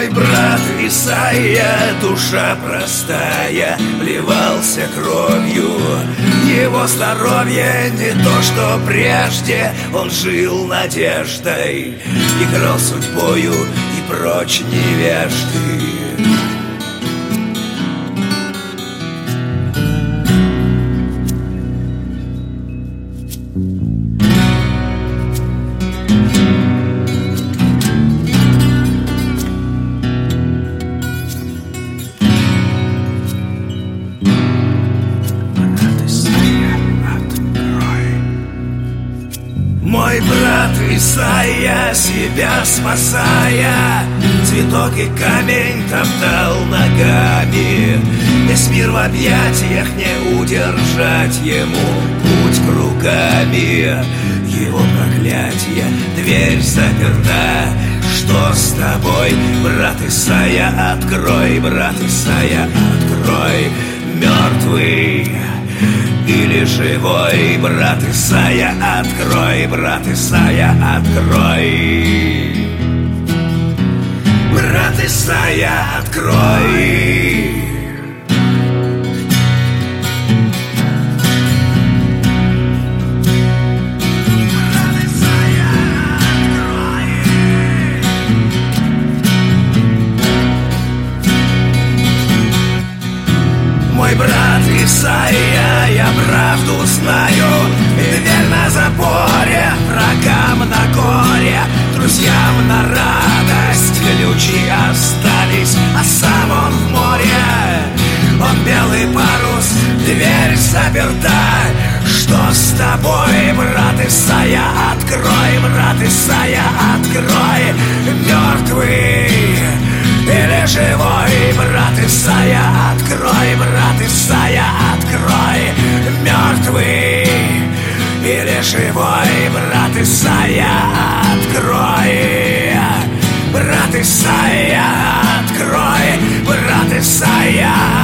Мой брат Исайя, душа простая, вливался кровью. Его здоровье не то, что прежде. Он жил надеждой, играл судьбою и прочь невежды. Мой брат Исайя, себя спасая, цветок и камень топтал ногами. Весь мир в объятиях, не удержать ему путь кругами. Его проклятие, дверь заперта. Что с тобой, брат Исайя, открой, брат Исайя, открой. Мертвый или живой, брат Исайя, открой, брат Исайя, открой. Брат Исайя, открой. Мой брат Исайя, я правду знаю. Дверь на заборе, врагам на горе, друзьям на радость. Ключи остались, а сам он в море. Он белый парус, дверь заперта. Что с тобой, брат Исайя, открой, брат Исайя, открой. Мертвый или живой, брат Исайя, открой, брат Исайя, открой. Мертвый или живой, брат Исайя, открой. Брат Исайя, открой, брат Исайя.